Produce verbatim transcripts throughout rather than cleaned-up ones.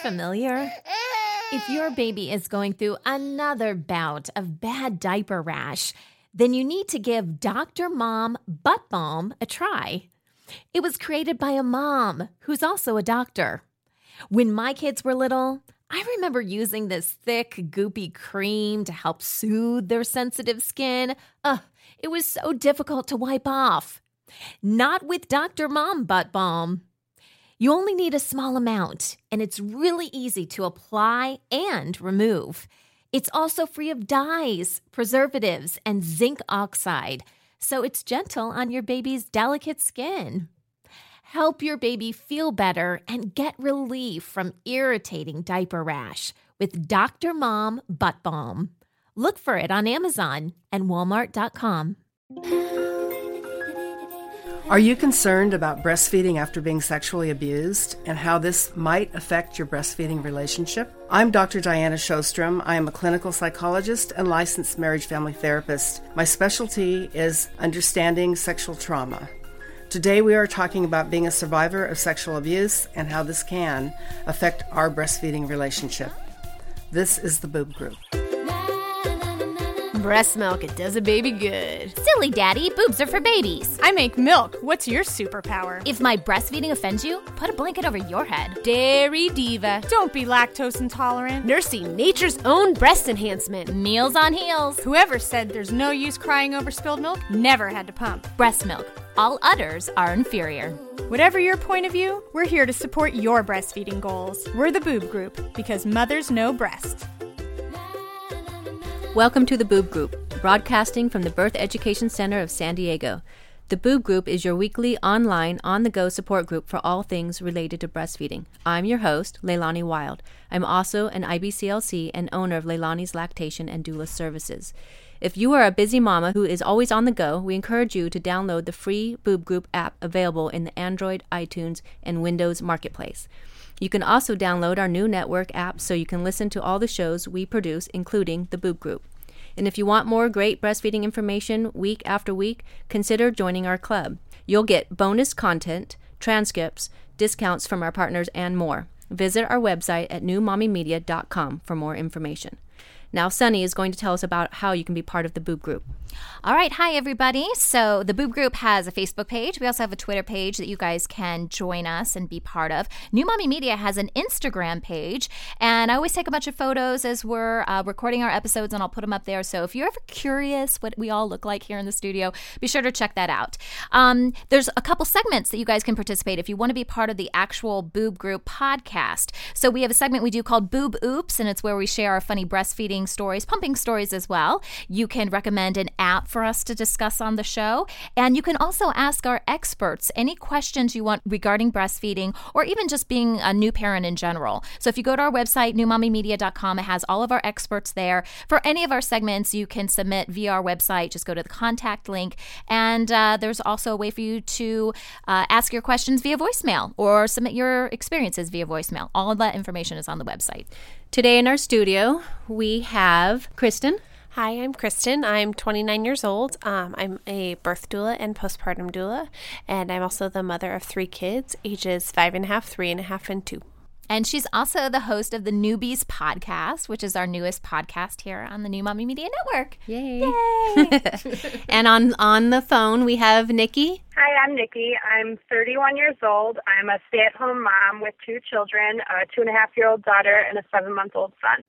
familiar? If your baby is going through another bout of bad diaper rash, then you need to give Doctor Mom Butt Balm a try. It was created by a mom who's also a doctor. When my kids were little, I remember using this thick, goopy cream to help soothe their sensitive skin. Ugh, it was so difficult to wipe off. Not with Doctor Mom Butt Balm. You only need a small amount, and it's really easy to apply and remove. It's also free of dyes, preservatives, and zinc oxide, so it's gentle on your baby's delicate skin. Help your baby feel better and get relief from irritating diaper rash with Doctor Mom Butt Balm. Look for it on Amazon and Walmart dot com. Are you concerned about breastfeeding after being sexually abused and how this might affect your breastfeeding relationship? I'm Doctor Diana Sjostrom. I am a clinical psychologist and licensed marriage family therapist. My specialty is understanding sexual trauma. Today we are talking about being a survivor of sexual abuse and how this can affect our breastfeeding relationship. This is the Boob Group. Breast milk, it does a baby good. Silly daddy, boobs are for babies. I make milk. What's your superpower? If my breastfeeding offends you, put a blanket over your head. Dairy diva. Don't be lactose intolerant. Nursing nature's own breast enhancement. Meals on heels. Whoever said there's no use crying over spilled milk never had to pump. Breast milk. All udders are inferior. Whatever your point of view, we're here to support your breastfeeding goals. We're the Boob Group, because mothers know breast. Welcome to the Boob Group, broadcasting from the Birth Education Center of San Diego. The Boob Group is your weekly online, on-the-go support group for all things related to breastfeeding. I'm your host, Leilani Wild. I'm also an I B C L C and owner of Leilani's Lactation and Doula Services. If you are a busy mama who is always on the go, we encourage you to download the free Boob Group app available in the Android, iTunes, and Windows Marketplace. You can also download our new network app so you can listen to all the shows we produce, including the Boob Group. And if you want more great breastfeeding information week after week, consider joining our club. You'll get bonus content, transcripts, discounts from our partners, and more. Visit our website at new mommy media dot com for more information. Now, Sunny is going to tell us about how you can be part of the Boob Group. All right. Hi, everybody. So the Boob Group has a Facebook page. We also have a Twitter page that you guys can join us and be part of. New Mommy Media has an Instagram page, and I always take a bunch of photos as we're uh, recording our episodes, and I'll put them up there. So if you're ever curious what we all look like here in the studio, be sure to check that out. Um, there's a couple segments that you guys can participate if you want to be part of the actual Boob Group podcast. So we have a segment we do called Boob Oops, and it's where we share our funny breastfeeding stories, pumping stories as well. You can recommend an app for us to discuss on the show, and you can also ask our experts any questions you want regarding breastfeeding or even just being a new parent in general. So if you go to our website, new mommy media dot com, it has all of our experts there. For any of our segments, you can submit via our website. Just go to the contact link, and uh, there's also a way for you to uh, ask your questions via voicemail or submit your experiences via voicemail. All of that information is on the website. Today in our studio, we have Kristen. Hi, I'm Kristen. I'm twenty-nine years old. Um, I'm a birth doula and postpartum doula, and I'm also the mother of three kids, ages five and a half, three and a half, and two. And she's also the host of the Newbies podcast, which is our newest podcast here on the New Mommy Media Network. Yay. Yay. And on, on the phone, we have Nikki. Hi, I'm Nikki. I'm thirty-one years old. I'm a stay-at-home mom with two children, a two-and-a-half-year-old daughter and a seven-month-old son.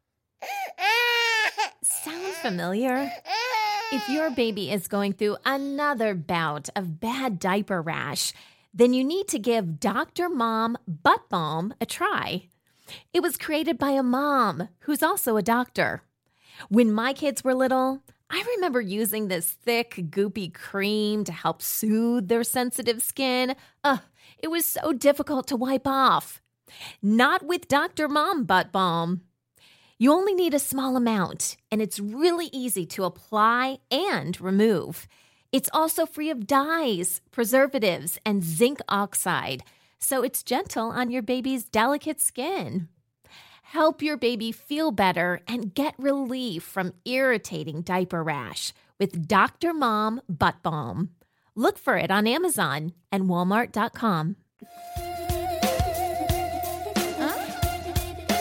Sound familiar? If your baby is going through another bout of bad diaper rash, then you need to give Doctor Mom Butt Balm a try. It was created by a mom who's also a doctor. When my kids were little, I remember using this thick, goopy cream to help soothe their sensitive skin. Ugh, it was so difficult to wipe off. Not with Doctor Mom Butt Balm. You only need a small amount, and it's really easy to apply and remove. It's also free of dyes, preservatives, and zinc oxide, so it's gentle on your baby's delicate skin. Help your baby feel better and get relief from irritating diaper rash with Doctor Mom Butt Balm. Look for it on Amazon and Walmart dot com.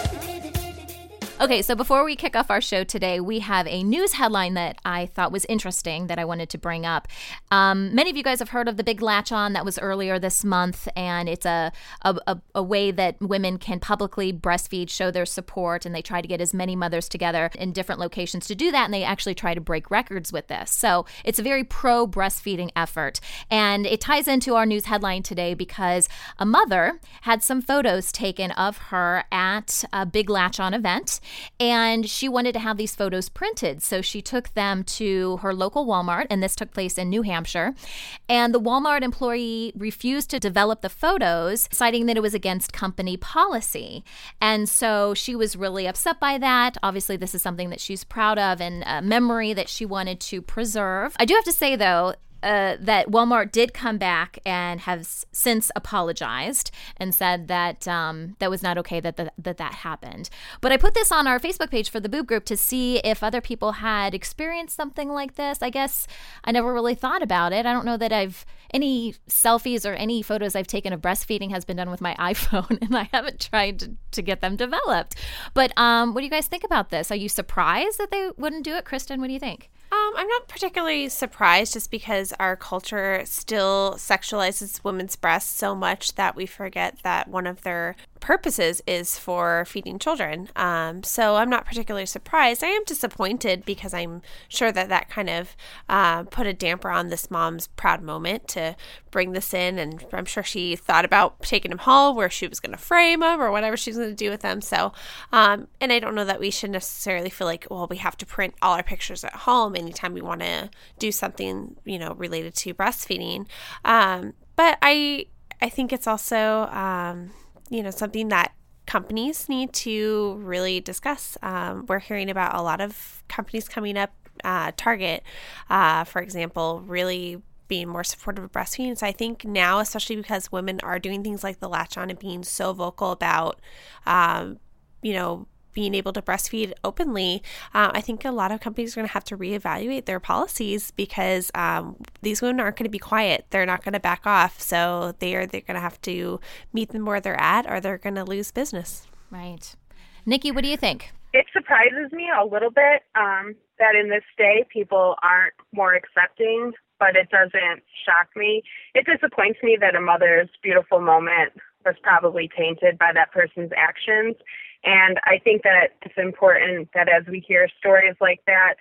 Okay, so before we kick off our show today, we have a news headline that I thought was interesting that I wanted to bring up. Um, many of you guys have heard of the Big Latch On that was earlier this month, and it's a, a, a, a way that women can publicly breastfeed, show their support, and they try to get as many mothers together in different locations to do that, and they actually try to break records with this. So it's a very pro-breastfeeding effort, and it ties into our news headline today because a mother had some photos taken of her at a Big Latch On event, and she wanted to have these photos printed. So she took them to her local Walmart, and this took place in New Hampshire. And the Walmart employee refused to develop the photos, citing that it was against company policy. And so she was really upset by that. Obviously, this is something that she's proud of and a memory that she wanted to preserve. I do have to say, though, Uh, that Walmart did come back and has since apologized and said that um, that was not okay that, the, that that happened. But I put this on our Facebook page for the Boob Group to see if other people had experienced something like this. I guess I never really thought about it. I don't know that I've any selfies or any photos I've taken of breastfeeding has been done with my iPhone, and I haven't tried to, to get them developed. But um, what do you guys think about this? Are you surprised that they wouldn't do it? Kristen, what do you think? Um, I'm not particularly surprised just because our culture still sexualizes women's breasts so much that we forget that one of their purposes is for feeding children. Um, so I'm not particularly surprised. I am disappointed because I'm sure that that kind of uh, put a damper on this mom's proud moment to bring this in. And I'm sure she thought about taking him home where she was going to frame him or whatever she was going to do with them. So, um, and I don't know that we should necessarily feel like, well, we have to print all our pictures at home anytime we want to do something, you know, related to breastfeeding. Um, but I, I think it's also, um, you know, something that companies need to really discuss. Um, we're hearing about a lot of companies coming up, uh, Target, uh, for example, really being more supportive of breastfeeding. So I think now, especially because women are doing things like the latch on and being so vocal about, um, you know, being able to breastfeed openly, uh, I think a lot of companies are going to have to reevaluate their policies because um, these women aren't going to be quiet. They're not going to back off. So they are they're going to have to meet them where they're at, or they're going to lose business. Right. Nikki, what do you think? It surprises me a little bit um, that in this day people aren't more accepting, but it doesn't shock me. It disappoints me that a mother's beautiful moment was probably tainted by that person's actions. And I think that it's important that as we hear stories like that,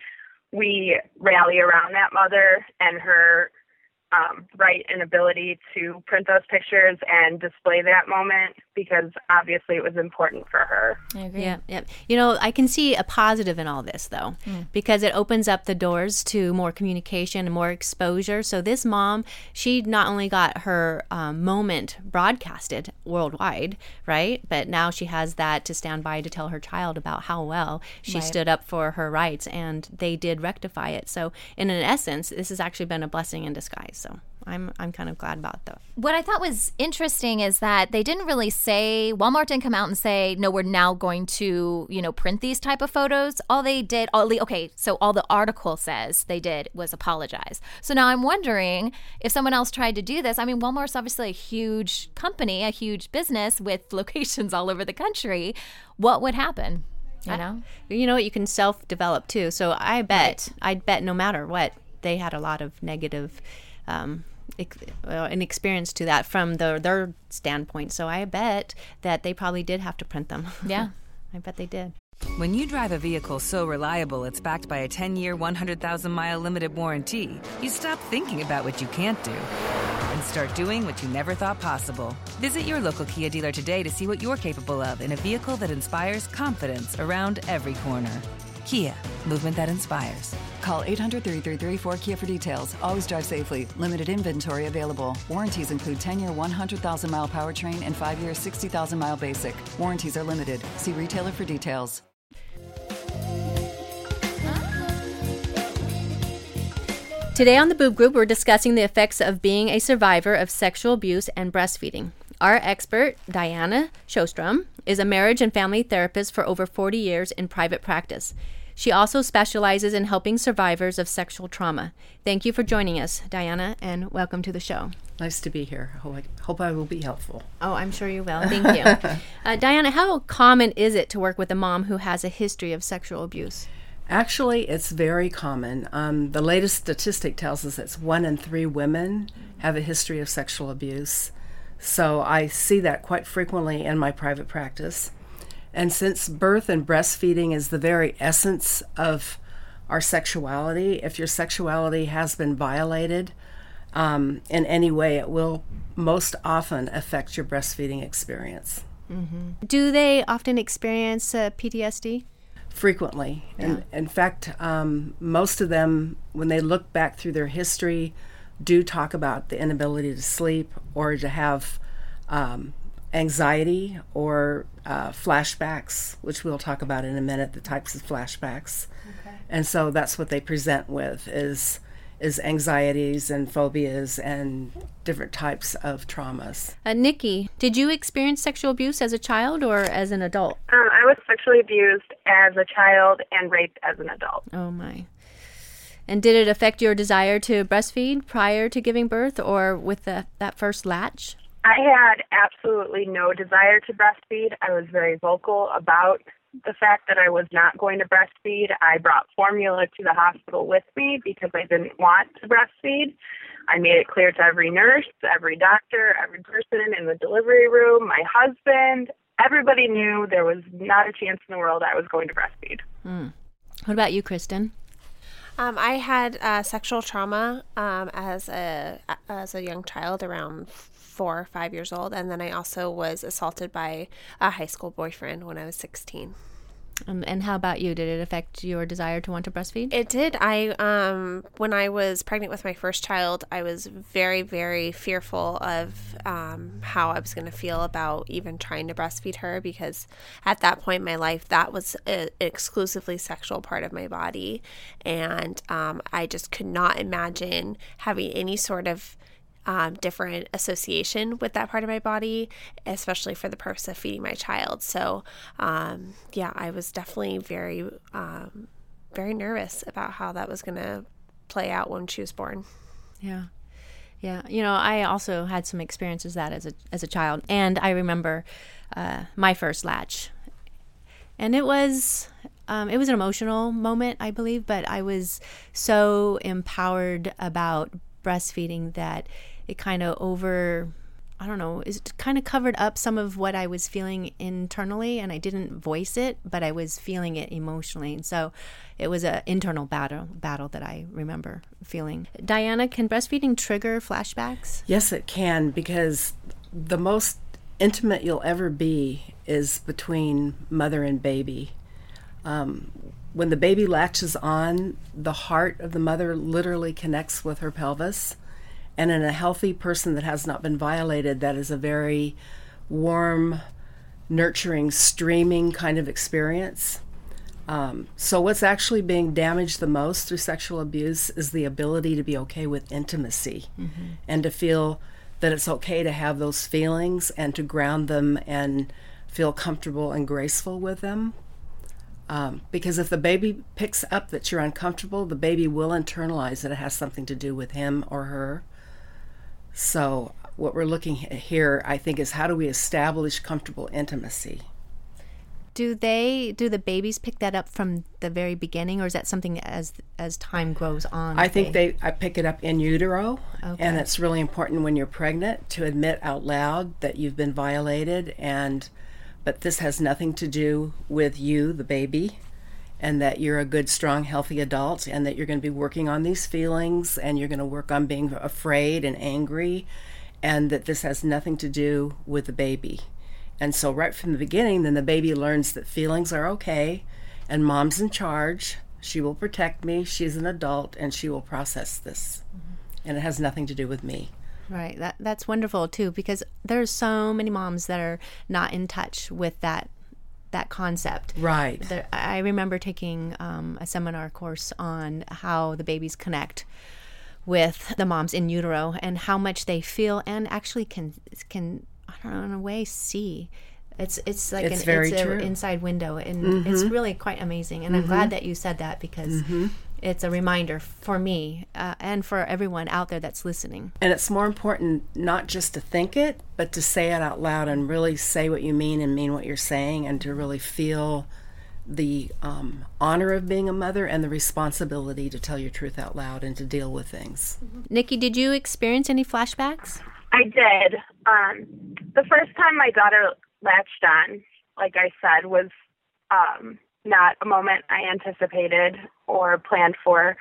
we rally around that mother and her um, right and ability to print those pictures and display that moment, because obviously it was important for her. I agree. Yeah, yeah. You know, I can see a positive in all this, though, mm. because it opens up the doors to more communication and more exposure. So this mom, she not only got her um, moment broadcasted worldwide, right? But now she has that to stand by to tell her child about how well she right. stood up for her rights, and they did rectify it. So in an essence, this has actually been a blessing in disguise. So I'm I'm kind of glad about that. What I thought was interesting is that they didn't really say, Walmart didn't come out and say, no, we're now going to, you know, print these type of photos. All they did, all the, okay, so all the article says they did was apologize. So now I'm wondering if someone else tried to do this. I mean, Walmart's obviously a huge company, a huge business with locations all over the country. What would happen? You know? I, you know what? You can self-develop too. So I bet, right. I'd bet no matter what, they had a lot of negative um an experience to that from the, their standpoint. So I bet that they probably did have to print them. Yeah. I bet they did. When you drive a vehicle so reliable it's backed by a ten-year, one hundred thousand mile limited warranty, you stop thinking about what you can't do and start doing what you never thought possible. Visit your local Kia dealer today to see what you're capable of in a vehicle that inspires confidence around every corner. Kia, movement that inspires. Call eight hundred, three three three, four K I A for details. Always drive safely. Limited inventory available. Warranties include ten-year, one hundred thousand mile powertrain and five-year, sixty thousand mile basic. Warranties are limited. See retailer for details. Today on the Boob Group, we're discussing the effects of being a survivor of sexual abuse and breastfeeding. Our expert, Diana Shostrom, is a marriage and family therapist for over forty years in private practice. She also specializes in helping survivors of sexual trauma. Thank you for joining us, Diana, and welcome to the show. Nice to be here. I hope I, hope I will be helpful. Oh, I'm sure you will. Thank you. uh, Diana, how common is it to work with a mom who has a history of sexual abuse? Actually, it's very common. Um, the latest statistic tells us that one in three women have a history of sexual abuse. So I see that quite frequently in my private practice. And since birth and breastfeeding is the very essence of our sexuality, if your sexuality has been violated um, in any way, it will most often affect your breastfeeding experience. Mm-hmm. Do they often experience uh, P T S D? Frequently. Yeah. In, in fact, um, most of them, when they look back through their history, do talk about the inability to sleep or to have um, anxiety or uh, flashbacks, which we'll talk about in a minute, the types of flashbacks. Okay. And so that's what they present with is is anxieties and phobias and different types of traumas. Uh, Nikki, did you experience sexual abuse as a child or as an adult? Um, I was sexually abused as a child and raped as an adult. Oh, my. And did it affect your desire to breastfeed prior to giving birth or with the, that first latch? I had absolutely no desire to breastfeed. I was very vocal about the fact that I was not going to breastfeed. I brought formula to the hospital with me because I didn't want to breastfeed. I made it clear to every nurse, every doctor, every person in the delivery room, my husband. Everybody knew there was not a chance in the world I was going to breastfeed. Mm. What about you, Kristen? Um, I had uh, sexual trauma um, as a as a young child, around four or five years old, and then I also was assaulted by a high school boyfriend when I was sixteen. Um, and how about you? Did it affect your desire to want to breastfeed? It did. I um, when I was pregnant with my first child, I was very, very fearful of um, how I was going to feel about even trying to breastfeed her, because at that point in my life, that was an exclusively sexual part of my body, and um, I just could not imagine having any sort of Um, different association with that part of my body, especially for the purpose of feeding my child. So, um, yeah, I was definitely very, um, very nervous about how that was going to play out when she was born. Yeah. Yeah. You know, I also had some experiences that as a, as a child. And I remember uh, my first latch. And it was... Um, it was an emotional moment, I believe, but I was so empowered about breastfeeding that it kind of over, I don't know, it kind of covered up some of what I was feeling internally, and I didn't voice it, but I was feeling it emotionally. And so it was an internal battle battle that I remember feeling. Diana, can breastfeeding trigger flashbacks? Yes, it can, because the most intimate you'll ever be is between mother and baby. Um, when the baby latches on, the heart of the mother literally connects with her pelvis. And in a healthy person that has not been violated, that is a very warm, nurturing, streaming kind of experience. Um, so what's actually being damaged the most through sexual abuse is the ability to be okay with intimacy, mm-hmm. and to feel that it's okay to have those feelings and to ground them and feel comfortable and graceful with them. Um, because if the baby picks up that you're uncomfortable, the baby will internalize that it has something to do with him or her. So what we're looking at here, I think, is how do we establish comfortable intimacy? Do they, do the babies pick that up from the very beginning, or is that something as as time goes on? I think they, I pick it up in utero, okay. And it's really important when you're pregnant to admit out loud that you've been violated, and but this has nothing to do with you, the baby, and that you're a good, strong, healthy adult, and that you're going to be working on these feelings, and you're going to work on being afraid and angry, and that this has nothing to do with the baby. And so right from the beginning, then the baby learns that feelings are okay, and mom's in charge. She will protect me. She's an adult, and she will process this. Mm-hmm. And it has nothing to do with me. Right. That that's wonderful too, because there's so many moms that are not in touch with that that concept. Right. There, I remember taking um, a seminar course on how the babies connect with the moms in utero and how much they feel and actually can can I don't know, in a way see It's it's like It's an very it's true. an inside window, and Mm-hmm. it's really quite amazing. And I'm glad that you said that, because Mm-hmm. it's a reminder for me uh, and for everyone out there that's listening. And it's more important not just to think it, but to say it out loud and really say what you mean and mean what you're saying, and to really feel the um, honor of being a mother and the responsibility to tell your truth out loud and to deal with things. Nikki, did you experience any flashbacks? I did. Um, the first time my daughter latched on, like I said, was um, not a moment I anticipated or planned for.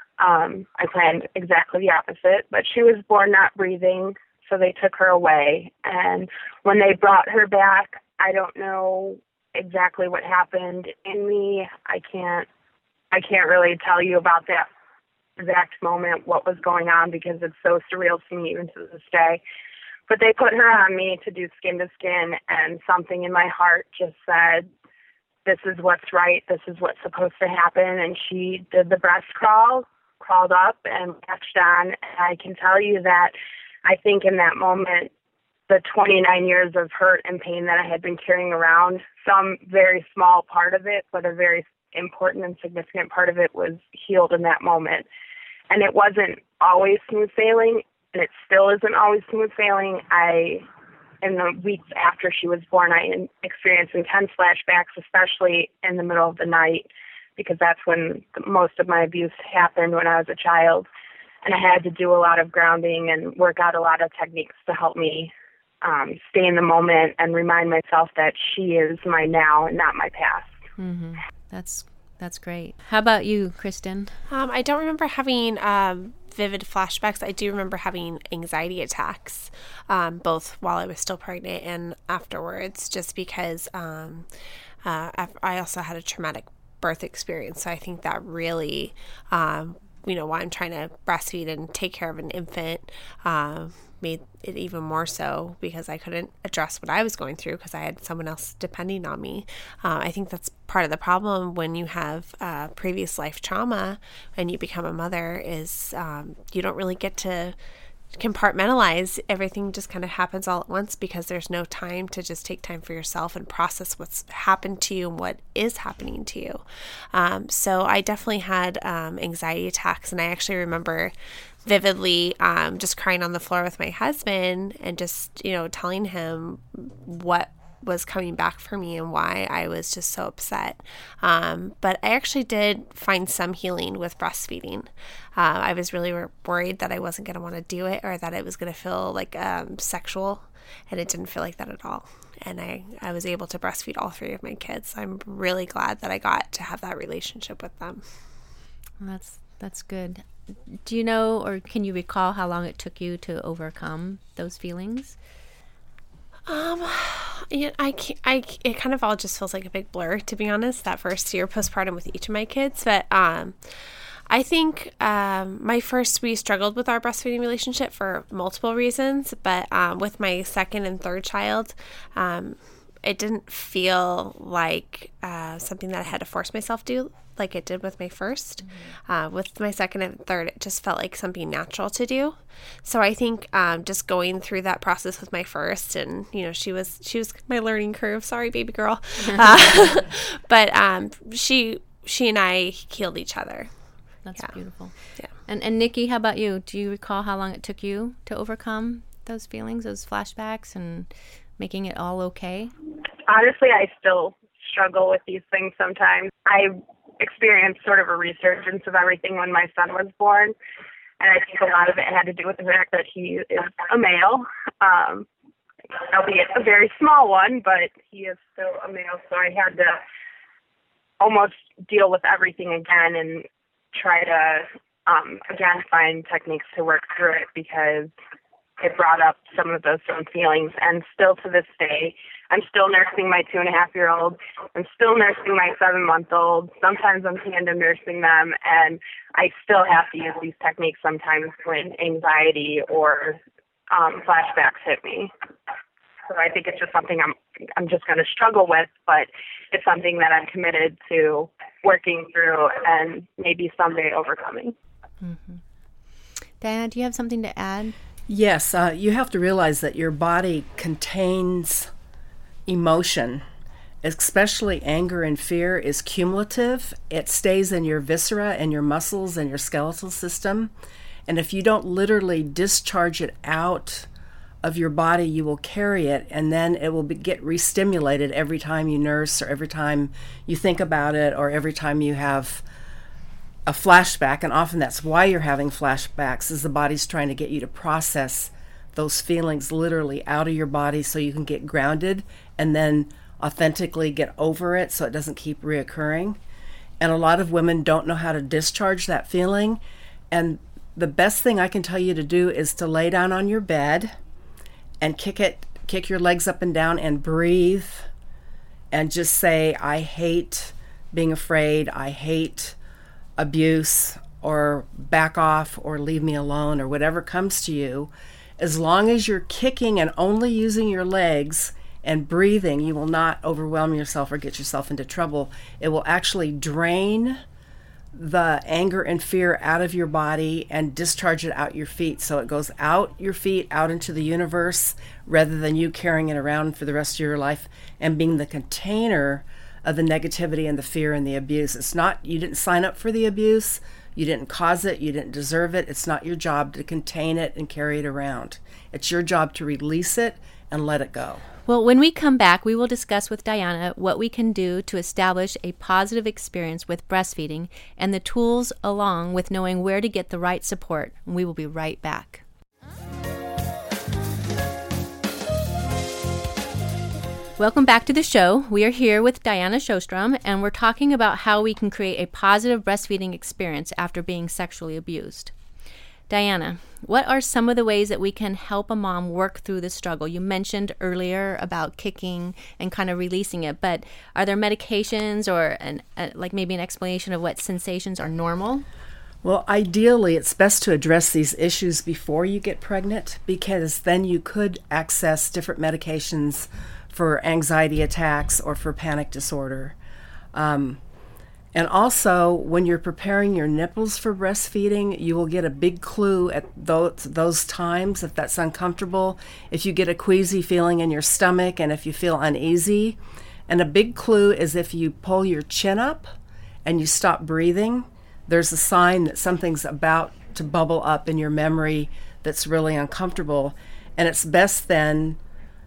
Um, I planned exactly the opposite, but she was born not breathing, so they took her away. And when they brought her back, I don't know exactly what happened in me. I can't, I can't really tell you about that exact moment, what was going on, because it's so surreal to me even to this day. But they put her on me to do skin to skin, and something in my heart just said, this is what's right, this is what's supposed to happen. And she did the breast crawl, crawled up and latched on. And I can tell you that I think in that moment, the twenty-nine years of hurt and pain that I had been carrying around, some very small part of it, but a very important and significant part of it, was healed in that moment. And it wasn't always smooth sailing, and it still isn't always smooth sailing. I, in the weeks after she was born, I experienced intense flashbacks, especially in the middle of the night, because that's when most of my abuse happened when I was a child. And I had to do a lot of grounding and work out a lot of techniques to help me um, stay in the moment and remind myself that she is my now and not my past. Mm-hmm. That's that's great. How about you, Kristen? Um, I don't remember having um, vivid flashbacks. I do remember having anxiety attacks, um, both while I was still pregnant and afterwards, just because um, uh, I also had a traumatic birth experience. So I think that really, um, you know, while I'm trying to breastfeed and take care of an infant, um, made it even more so, because I couldn't address what I was going through because I had someone else depending on me. Uh, I think that's part of the problem when you have uh, previous life trauma and you become a mother, is um, you don't really get to compartmentalize. Everything just kind of happens all at once, because there's no time to just take time for yourself and process what's happened to you and what is happening to you. Um, so I definitely had um, anxiety attacks, and I actually remember vividly um, just crying on the floor with my husband and just, you know, telling him what was coming back for me and why I was just so upset. Um, but I actually did find some healing with breastfeeding. Uh, I was really wor- worried that I wasn't going to want to do it, or that it was going to feel like um, sexual, and it didn't feel like that at all. And I, I was able to breastfeed all three of my kids. I'm really glad that I got to have that relationship with them. Well, that's that's good. Do you know, or can you recall how long it took you to overcome those feelings? Um, yeah, I, can't, I, it kind of all just feels like a big blur, to be honest, that first year postpartum with each of my kids. But, um, I think, um, my first, we struggled with our breastfeeding relationship for multiple reasons, but, um, with my second and third child, um, it didn't feel like, uh, something that I had to force myself to do, like it did with my first. Mm-hmm. Uh, with my second and third, it just felt like something natural to do. So I think um, just going through that process with my first, and you know, she was she was my learning curve. Sorry, baby girl, uh, but um, she she and I healed each other. That's yeah. beautiful. Yeah. And and Nikki, how about you? Do you recall how long it took you to overcome those feelings, those flashbacks, and making it all okay? Honestly, I still struggle with these things sometimes. I experienced sort of a resurgence of everything when my son was born, and I think a lot of it had to do with the fact that he is a male, um, albeit a very small one, but he is still a male, so I had to almost deal with everything again and try to, um, again, find techniques to work through it, because it brought up some of those same feelings. And still to this day, I'm still nursing my two and a half year old. I'm still nursing my seven month old. Sometimes I'm tandem nursing them, and I still have to use these techniques sometimes when anxiety or um, flashbacks hit me. So I think it's just something I'm I'm just going to struggle with, but it's something that I'm committed to working through and maybe someday overcoming. Mm-hmm. Diana, do you have something to add? Yes, uh, you have to realize that your body contains emotion, especially anger and fear, is cumulative. It stays in your viscera and your muscles and your skeletal system. And if you don't literally discharge it out of your body, you will carry it, and then it will be, get re-stimulated every time you nurse, or every time you think about it, or every time you have a flashback. And often that's why you're having flashbacks, is the body's trying to get you to process those feelings literally out of your body so you can get grounded and then authentically get over it so it doesn't keep reoccurring. And a lot of women don't know how to discharge that feeling. And the best thing I can tell you to do is to lay down on your bed and kick it, kick your legs up and down and breathe and just say, I hate being afraid, I hate abuse, or back off, or leave me alone, or whatever comes to you. As long as you're kicking and only using your legs and breathing, you will not overwhelm yourself or get yourself into trouble. It will actually drain the anger and fear out of your body and discharge it out your feet. So it goes out your feet, out into the universe, rather than you carrying it around for the rest of your life and being the container of the negativity and the fear and the abuse. It's not, you didn't sign up for the abuse, you didn't cause it, you didn't deserve it. It's not your job to contain it and carry it around. It's your job to release it and let it go. Well, when we come back, we will discuss with Diana what we can do to establish a positive experience with breastfeeding and the tools along with knowing where to get the right support. We will be right back. Welcome back to the show. We are here with Diana Sjostrom, and we're talking about how we can create a positive breastfeeding experience after being sexually abused. Diana, what are some of the ways that we can help a mom work through the struggle? You mentioned earlier about kicking and kind of releasing it, but are there medications or an, uh, like maybe an explanation of what sensations are normal? Well, ideally, it's best to address these issues before you get pregnant, because then you could access different medications for anxiety attacks or for panic disorder. Um, And also, when you're preparing your nipples for breastfeeding, you will get a big clue at those, those times if that's uncomfortable, if you get a queasy feeling in your stomach, and if you feel uneasy. And a big clue is if you pull your chin up and you stop breathing, there's a sign that something's about to bubble up in your memory that's really uncomfortable. And it's best then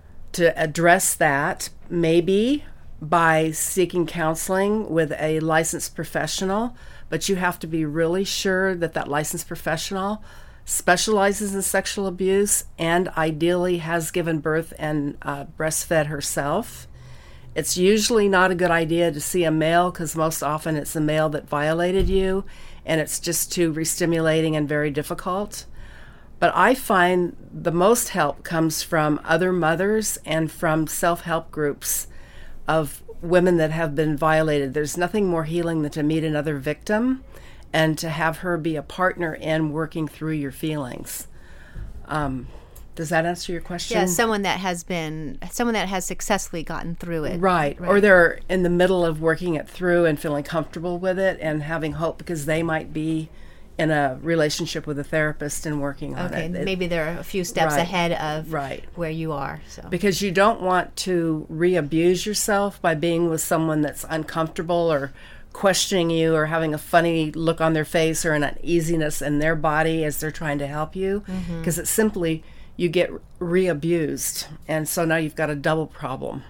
to address that, maybe by seeking counseling with a licensed professional, but you have to be really sure that that licensed professional specializes in sexual abuse and ideally has given birth and uh, breastfed herself. It's usually not a good idea to see a male, because most often it's the male that violated you, and it's just too re-stimulating and very difficult. But I find the most help comes from other mothers and from self-help groups of women that have been violated. There's nothing more healing than to meet another victim and to have her be a partner in working through your feelings. Um, does that answer your question? Yeah, someone that has been, someone that has successfully gotten through it. Right. right. Or they're in the middle of working it through and feeling comfortable with it and having hope, because they might be in a relationship with a therapist and working on okay, it. Okay, maybe they're a few steps right, ahead of right. where you are. So because you don't want to re-abuse yourself by being with someone that's uncomfortable or questioning you or having a funny look on their face or an uneasiness in their body as they're trying to help you, because mm-hmm. it's simply you get re-abused, and so now you've got a double problem.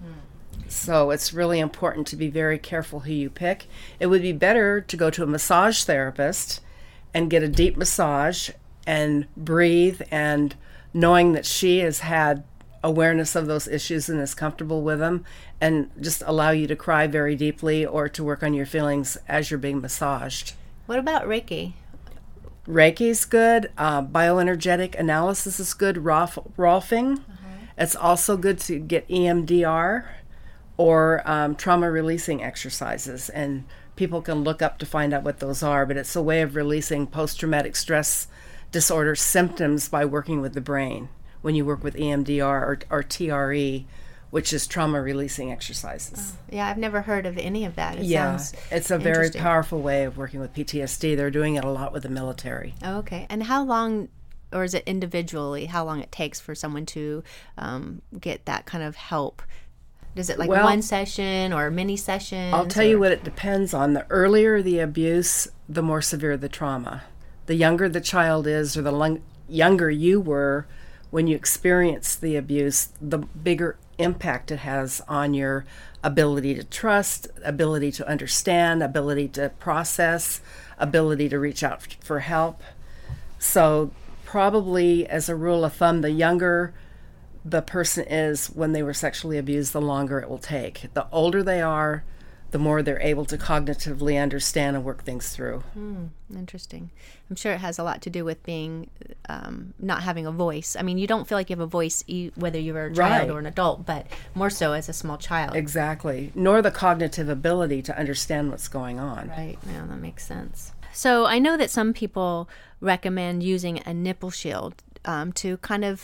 So it's really important to be very careful who you pick. It would be better to go to a massage therapist and get a deep massage and breathe, and knowing that she has had awareness of those issues and is comfortable with them, and just allow you to cry very deeply or to work on your feelings as you're being massaged. What about Reiki? Reiki's good. Uh, bioenergetic analysis is good. Rolf, Rolfing. Uh-huh. It's also good to get E M D R or um, trauma releasing exercises, and people can look up to find out what those are, but it's a way of releasing post-traumatic stress disorder symptoms by working with the brain when you work with E M D R or, or T R E, which is trauma releasing exercises. Oh, yeah, I've never heard of any of that. It yeah, sounds it's a very powerful way of working with P T S D. They're doing it a lot with the military. Oh, okay. And how long, or is it individually, how long it takes for someone to um, get that kind of help Is it like Well, one session or mini sessions? I'll tell or? you what it depends on. The earlier the abuse, the more severe the trauma. The younger the child is, or the lung- younger you were when you experienced the abuse, the bigger impact it has on your ability to trust, ability to understand, ability to process, ability to reach out f- for help. So probably as a rule of thumb, the younger the person is when they were sexually abused, the longer it will take. The older they are, the more they're able to cognitively understand and work things through. Hmm, interesting. I'm sure it has a lot to do with being, um, not having a voice. I mean, you don't feel like you have a voice e- whether you're a child Right. or an adult, but more so as a small child. Exactly. Nor the cognitive ability to understand what's going on. Right. Yeah, that makes sense. So I know that some people recommend using a nipple shield um, to kind of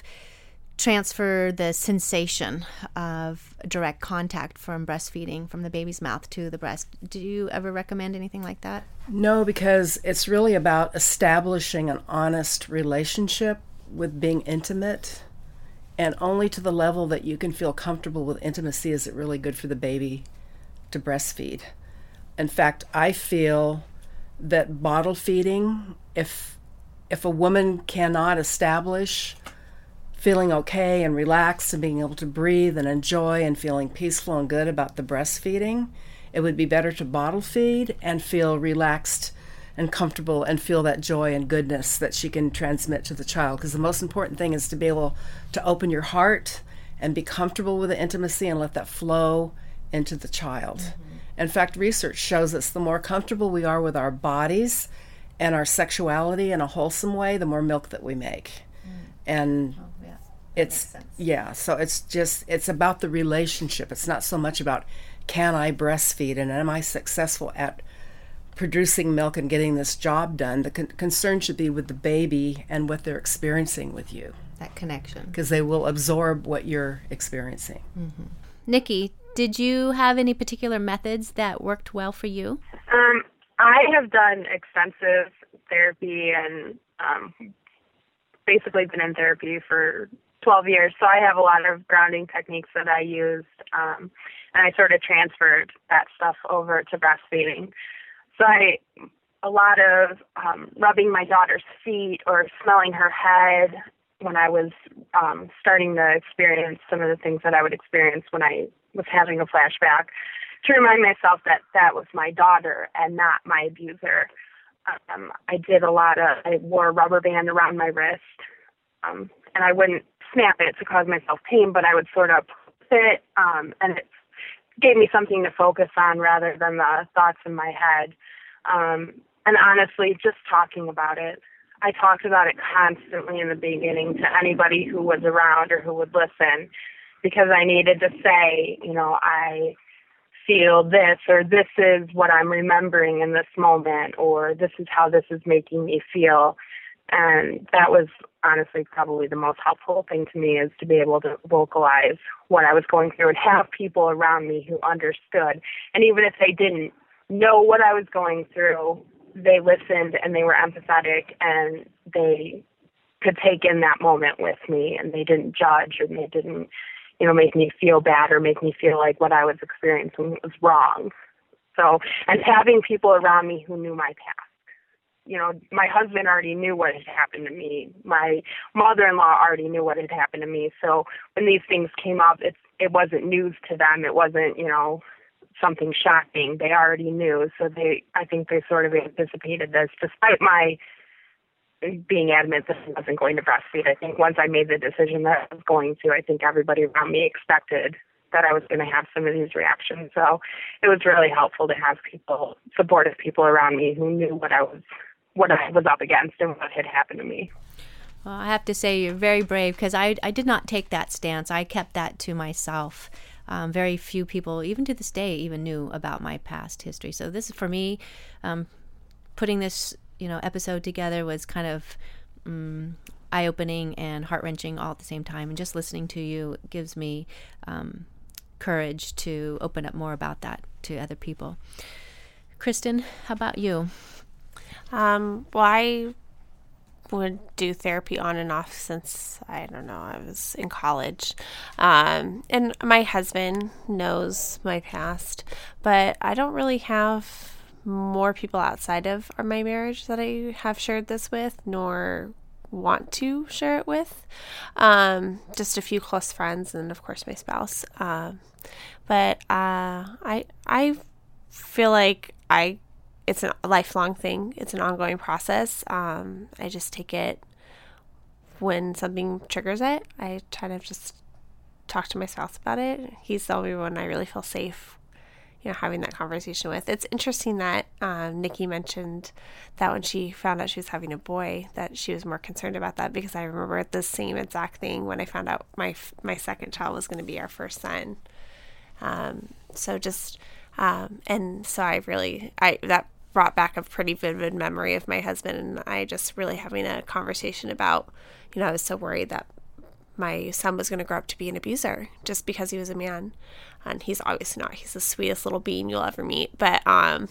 transfer the sensation of direct contact from breastfeeding from the baby's mouth to the breast. Do you ever recommend anything like that? No, because it's really about establishing an honest relationship with being intimate, and only to the level that you can feel comfortable with intimacy is it really good for the baby to breastfeed. In fact, I feel that bottle feeding, if if a woman cannot establish feeling okay and relaxed and being able to breathe and enjoy and feeling peaceful and good about the breastfeeding, it would be better to bottle feed and feel relaxed and comfortable and feel that joy and goodness that she can transmit to the child. Because the most important thing is to be able to open your heart and be comfortable with the intimacy and let that flow into the child. Mm-hmm. In fact, research shows us the more comfortable we are with our bodies and our sexuality in a wholesome way, the more milk that we make. Mm. And oh, yeah. it's, yeah, so it's just, it's about the relationship. It's not so much about, can I breastfeed and am I successful at producing milk and getting this job done? The con- concern should be with the baby and what they're experiencing with you. That connection. Because they will absorb what you're experiencing. Mm-hmm. Nikki, did you have any particular methods that worked well for you? Um, I have done extensive therapy and um, basically been in therapy for twelve years. So I have a lot of grounding techniques that I used, um, and I sort of transferred that stuff over to breastfeeding. So I, a lot of um, rubbing my daughter's feet or smelling her head when I was um, starting to experience some of the things that I would experience when I was having a flashback, to remind myself that that was my daughter and not my abuser. Um, I did a lot of, I wore a rubber band around my wrist, um, and I wouldn't snap it to cause myself pain, but I would sort of put it, um, and it gave me something to focus on rather than the thoughts in my head. Um, and honestly, just talking about it. I talked about it constantly in the beginning to anybody who was around or who would listen, because I needed to say, you know, I feel this, or this is what I'm remembering in this moment, or this is how this is making me feel. And that was honestly probably the most helpful thing to me, is to be able to vocalize what I was going through and have people around me who understood. And even if they didn't know what I was going through, they listened and they were empathetic and they could take in that moment with me, and they didn't judge, and they didn't, you know, make me feel bad or make me feel like what I was experiencing was wrong. So, and having people around me who knew my past. You know, my husband already knew what had happened to me. My mother-in-law already knew what had happened to me. So when these things came up, it's, it wasn't news to them. It wasn't, you know, something shocking. They already knew. So they, I think they sort of anticipated this, despite my being adamant that I wasn't going to breastfeed. I think once I made the decision that I was going to, I think everybody around me expected that I was going to have some of these reactions. So it was really helpful to have people, supportive people around me who knew what I was, what I was up against and what had happened to me. Well, I have to say you're very brave, because I, I did not take that stance. I kept that to myself. Um, very few people, even to this day, even knew about my past history. So this is, for me, um, putting this, you know, episode together was kind of um, eye-opening and heart-wrenching all at the same time. And just listening to you gives me um, courage to open up more about that to other people. Kristen, how about you? Um, well, I would do therapy on and off since, I don't know, I was in college. Um, and my husband knows my past, but I don't really have more people outside of my marriage that I have shared this with, nor want to share it with. Um, just a few close friends and, of course, my spouse. Um, but uh, I I feel like I it's a lifelong thing. It's an ongoing process. Um, I just take it when something triggers it. I try to just talk to my spouse about it. He's the only one I really feel safe, you know, having that conversation with. It's interesting that um, Nikki mentioned that when she found out she was having a boy, that she was more concerned about that, because I remember the same exact thing when I found out my my second child was going to be our first son. Um, so just um, and so I really I that. brought back a pretty vivid memory of my husband and I just really having a conversation about, you know, I was so worried that my son was going to grow up to be an abuser just because he was a man. And he's obviously not. He's the sweetest little being you'll ever meet. But um,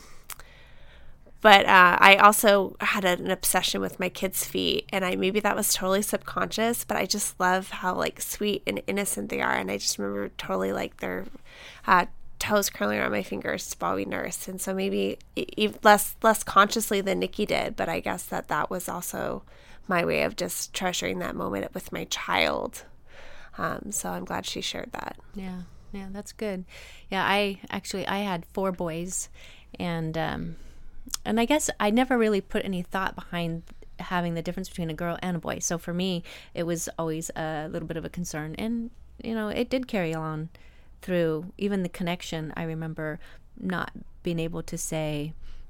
but uh, I also had an obsession with my kids' feet, and I maybe that was totally subconscious, but I just love how like sweet and innocent they are. And I just remember totally like their uh, toes curling around my fingers while we nursed. And so maybe e- less less consciously than Nikki did, but I guess that that was also my way of just treasuring that moment with my child. Um, so I'm glad she shared that. Yeah, yeah, that's good. Yeah, I actually, I had four boys, and um, and I guess I never really put any thought behind having the difference between a girl and a boy. So for me, it was always a little bit of a concern. And, you know, it did carry on through even the connection. I remember not being able to say,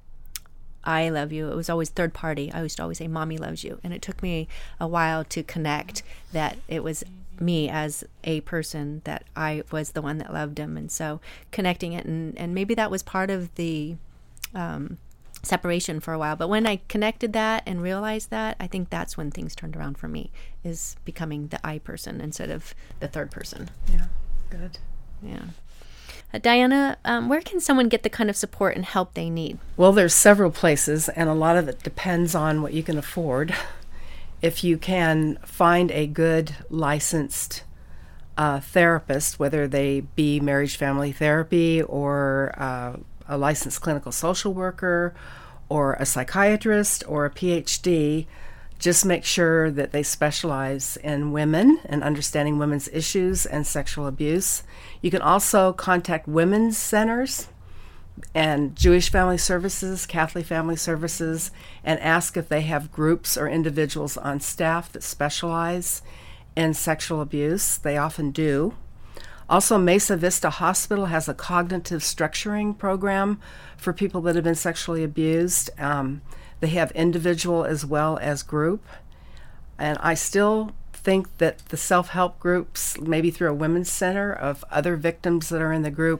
I love you. It was always third party. I used to always say, Mommy loves you. And it took me a while to connect that it was me as a person, that I was the one that loved him. And so connecting it, and, and maybe that was part of the um, separation for a while. But when I connected that and realized that, I think that's when things turned around for me, is becoming the I person instead of the third person. Yeah, good. Yeah. Uh, Diana, um, where can someone get the kind of support and help they need? Well, there's several places, and a lot of it depends on what you can afford. If you can find a good licensed uh, therapist, whether they be marriage family therapy or uh, a licensed clinical social worker or a psychiatrist or a P H D, just make sure that they specialize in women and understanding women's issues and sexual abuse. You can also contact women's centers and Jewish Family Services, Catholic Family Services, and ask if they have groups or individuals on staff that specialize in sexual abuse. They often do. Also, Mesa Vista Hospital has a cognitive structuring program for people that have been sexually abused. Um, they have individual as well as group. And I still think that the self-help groups, maybe through a women's center of other victims that are in the group,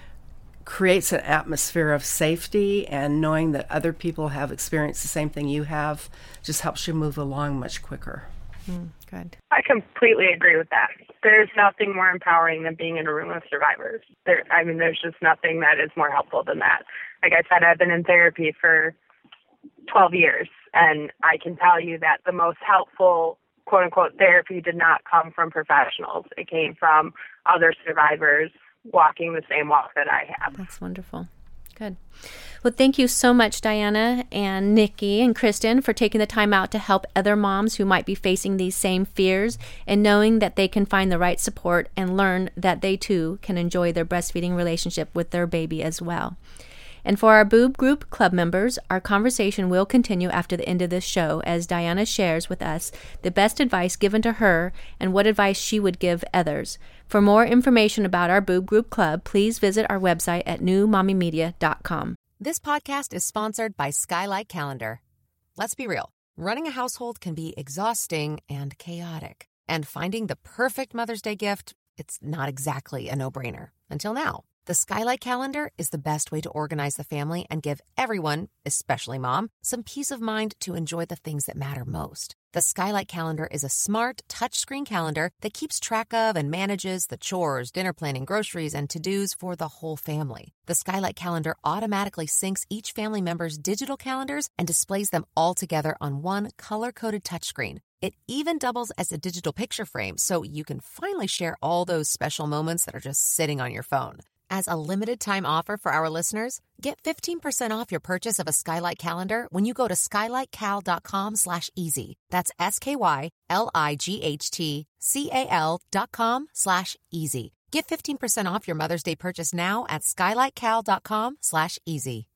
creates an atmosphere of safety, and knowing that other people have experienced the same thing you have just helps you move along much quicker. Mm, good. I completely agree with that. There's nothing more empowering than being in a room with survivors. There, I mean, there's just nothing that is more helpful than that. Like I said, I've been in therapy for twelve years, and I can tell you that the most helpful, quote-unquote, therapy did not come from professionals. It came from other survivors walking the same walk that I have. That's wonderful. Good. Well, thank you so much, Diana and Nikki and Kristen, for taking the time out to help other moms who might be facing these same fears, and knowing that they can find the right support and learn that they too can enjoy their breastfeeding relationship with their baby as well. And for our Boob Group Club members, our conversation will continue after the end of this show as Diana shares with us the best advice given to her and what advice she would give others. For more information about our Boob Group Club, please visit our website at new mommy media dot com. This podcast is sponsored by Skylight Calendar. Let's be real. Running a household can be exhausting and chaotic. And finding the perfect Mother's Day gift, it's not exactly a no-brainer. Until now. The Skylight Calendar is the best way to organize the family and give everyone, especially mom, some peace of mind to enjoy the things that matter most. The Skylight Calendar is a smart, touchscreen calendar that keeps track of and manages the chores, dinner planning, groceries, and to-dos for the whole family. The Skylight Calendar automatically syncs each family member's digital calendars and displays them all together on one color-coded touchscreen. It even doubles as a digital picture frame, so you can finally share all those special moments that are just sitting on your phone. As a limited-time offer for our listeners, get fifteen percent off your purchase of a Skylight Calendar when you go to skylightcal.com slash easy. That's S-K-Y-L-I-G-H-T-C-A-L dot com slash easy. Get fifteen percent off your Mother's Day purchase now at skylightcal.com slash easy.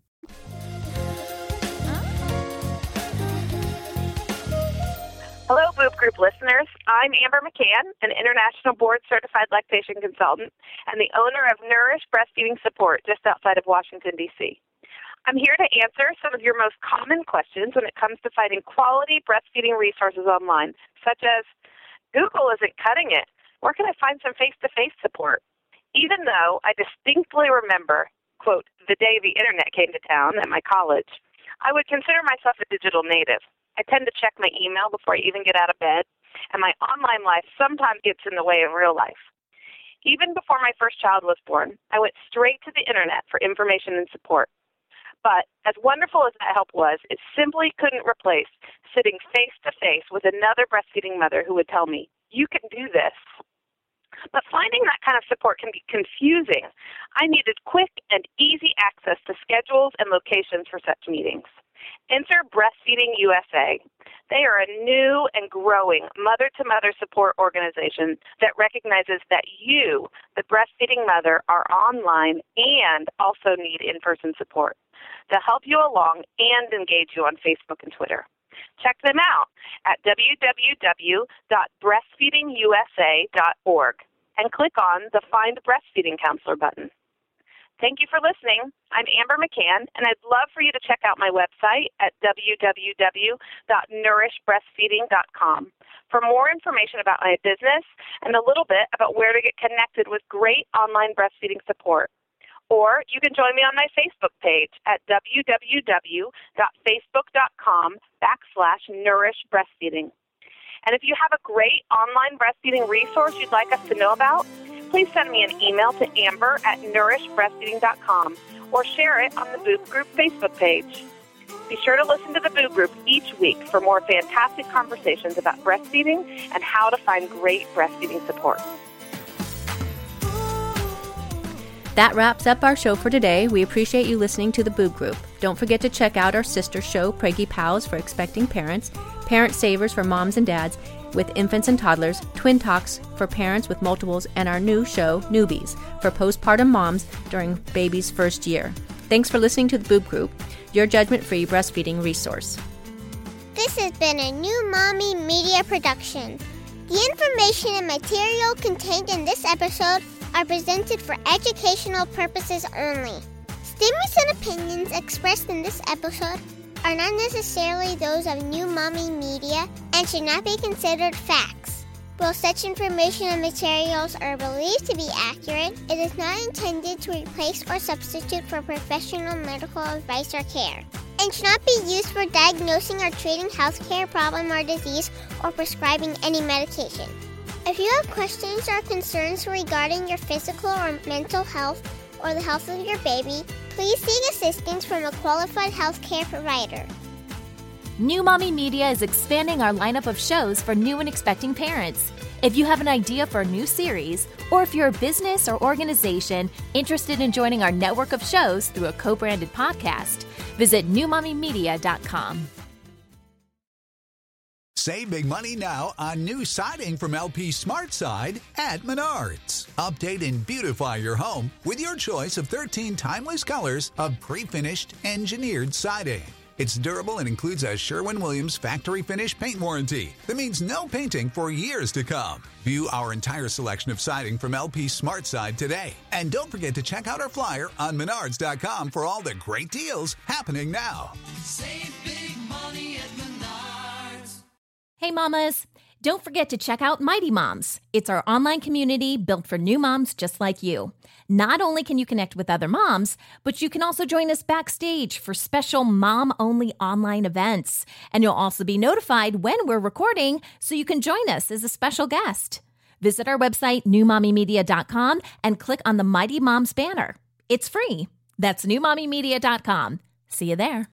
Hello, Boob Group listeners. I'm Amber McCann, an international board-certified lactation consultant and the owner of Nourish Breastfeeding Support just outside of Washington, D C I'm here to answer some of your most common questions when it comes to finding quality breastfeeding resources online, such as, Google isn't cutting it. Where can I find some face-to-face support? Even though I distinctly remember, quote, the day the internet came to town at my college, I would consider myself a digital native. I tend to check my email before I even get out of bed, and my online life sometimes gets in the way of real life. Even before my first child was born, I went straight to the internet for information and support. But as wonderful as that help was, it simply couldn't replace sitting face-to-face with another breastfeeding mother who would tell me, you can do this. But finding that kind of support can be confusing. I needed quick and easy access to schedules and locations for such meetings. Enter Breastfeeding U S A. They are a new and growing mother-to-mother support organization that recognizes that you, the breastfeeding mother, are online and also need in-person support to help you along and engage you on Facebook and Twitter. Check them out at w w w dot breastfeeding u s a dot org and click on the Find Breastfeeding Counselor button. Thank you for listening. I'm Amber McCann, and I'd love for you to check out my website at w w w dot nourish breastfeeding dot com for more information about my business and a little bit about where to get connected with great online breastfeeding support. Or you can join me on my Facebook page at w w w dot facebook dot com backslash nourish breastfeeding. And if you have a great online breastfeeding resource you'd like us to know about, please send me an email to amber at nourish breastfeeding dot com or share it on the Boob Group Facebook page. Be sure to listen to the Boob Group each week for more fantastic conversations about breastfeeding and how to find great breastfeeding support. That wraps up our show for today. We appreciate you listening to the Boob Group. Don't forget to check out our sister show, Preggy Pals for expecting parents, Parent Savers for moms and dads with infants and toddlers, Twin Talks for parents with multiples, and our new show, Newbies, for postpartum moms during baby's first year. Thanks for listening to the Boob Group, your judgment-free breastfeeding resource. This has been a New Mommy Media production. The information and material contained in this episode are presented for educational purposes only. Statements and opinions expressed in this episode are not necessarily those of New Mommy Media and should not be considered facts. While such information and materials are believed to be accurate, it is not intended to replace or substitute for professional medical advice or care, and should not be used for diagnosing or treating healthcare problem or disease or prescribing any medication. If you have questions or concerns regarding your physical or mental health or the health of your baby, please seek assistance from a qualified healthcare provider. New Mommy Media is expanding our lineup of shows for new and expecting parents. If you have an idea for a new series, or if you're a business or organization interested in joining our network of shows through a co-branded podcast, visit new mommy media dot com. Save big money now on new siding from L P SmartSide at Menards. Update and beautify your home with your choice of thirteen timeless colors of pre-finished engineered siding. It's durable and includes a Sherwin-Williams factory finish paint warranty that means no painting for years to come. View our entire selection of siding from L P SmartSide today. And don't forget to check out our flyer on menards dot com for all the great deals happening now. Save big money at Menards. Hey Hey, mamas. Don't forget to check out Mighty Moms. It's our online community built for new moms just like you. Not only can you connect with other moms, but you can also join us backstage for special mom-only online events. And you'll also be notified when we're recording so you can join us as a special guest. Visit our website, new mommy media dot com, and click on the Mighty Moms banner. It's free. That's new mommy media dot com. See you there.